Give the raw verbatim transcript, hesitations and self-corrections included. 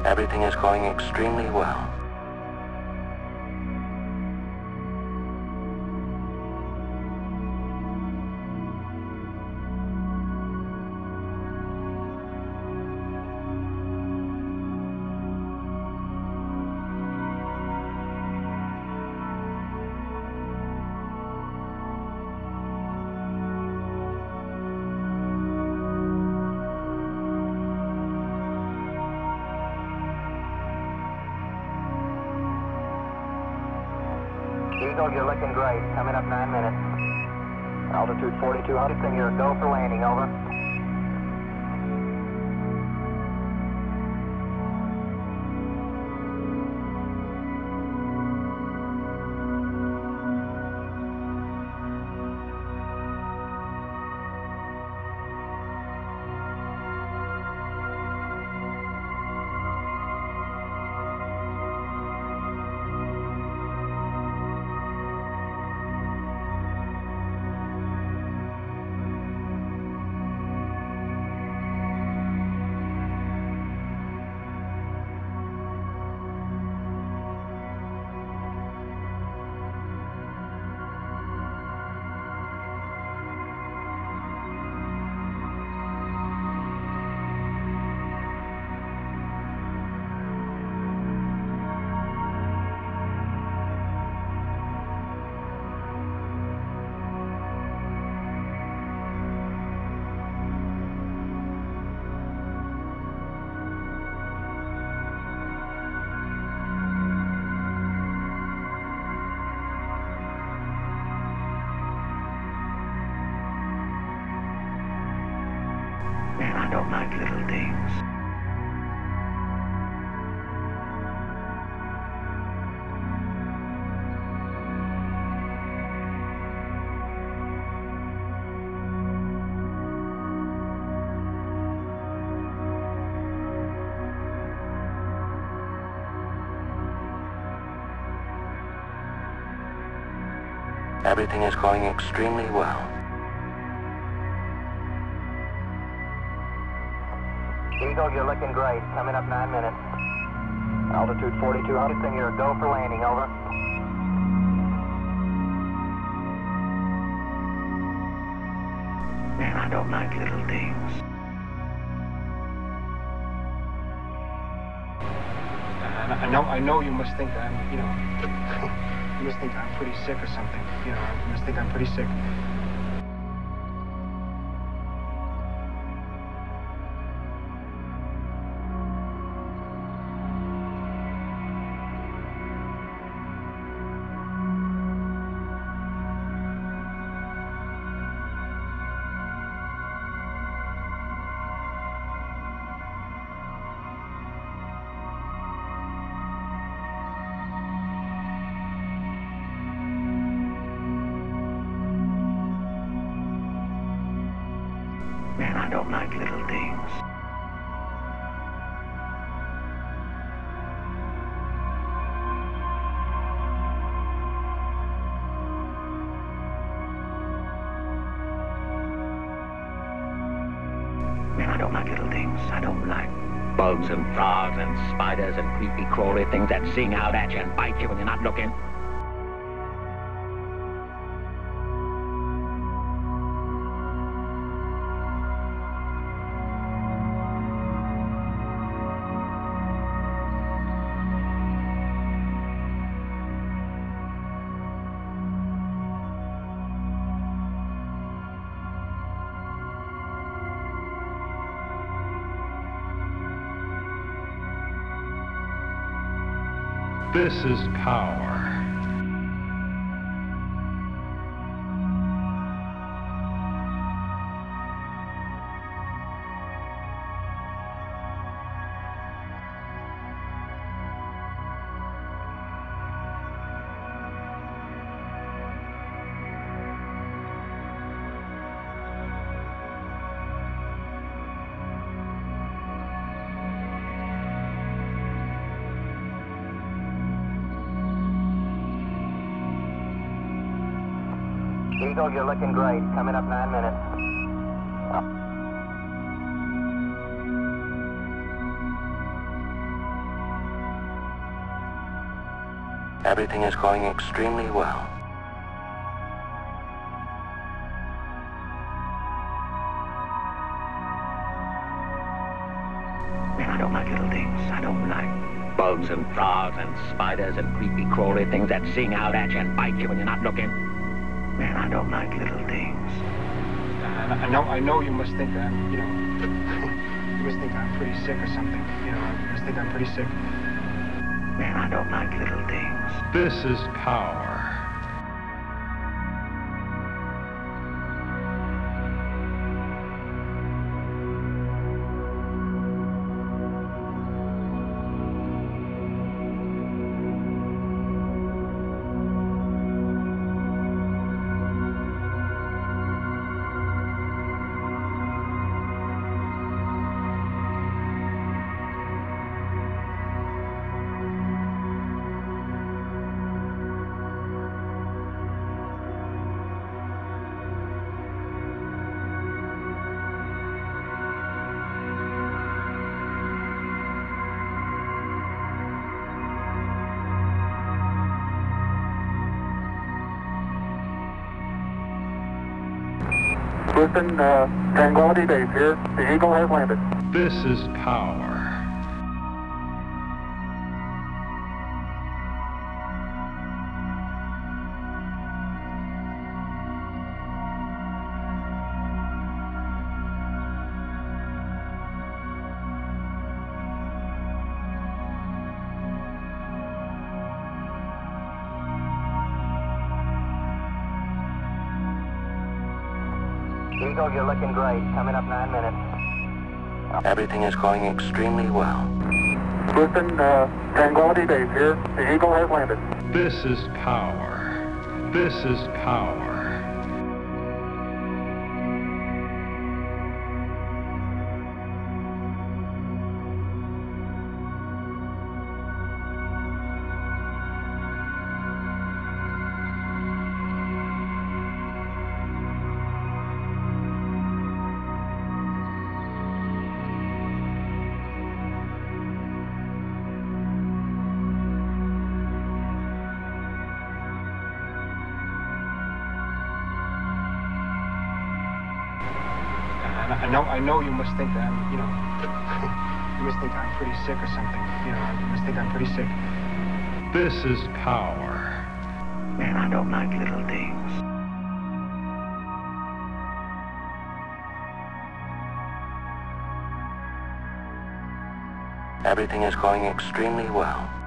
Everything is going extremely well. Eagle, you're looking great. Coming up nine minutes. Altitude forty-two hundred, and you're go for landing, over. Man, I don't like little things. Everything is going extremely well. Eagle, you're looking great. Coming up nine minutes. Altitude forty-two hundred, and you're go for landing, over. Man, I don't like little things. And I know, I know you must think that I'm, you know, you must think I'm pretty sick or something. You know, you must think I'm pretty sick. Man, I don't like little things. Man, I don't like little things. I don't like bugs and frogs and spiders and creepy crawly things that sing out at you and bite you when you're not looking. This is power. Eagle, you're looking great. Coming up nine minutes. Everything is going extremely well. Man, I don't like little things. I don't like bugs and frogs and spiders and creepy crawly things that sing out at you and bite you when you're not looking. Man, I don't like little things. And I know, I know you must think that I'm, you know, you must think I'm pretty sick or something. You know, you must think I'm pretty sick. Man, I don't like little things. This is power. Houston, uh, Tranquility Base here. The Eagle has landed. This is power. Eagle, you're looking great. Coming up nine minutes. Everything is going extremely well. Houston, uh, Tranquility Base here. The Eagle has landed. This is power. This is power. And I know, I know you must think that I'm, you know, you must think I'm pretty sick or something. You know, you must think I'm pretty sick. This is power. Man, I don't like little things. Everything is going extremely well.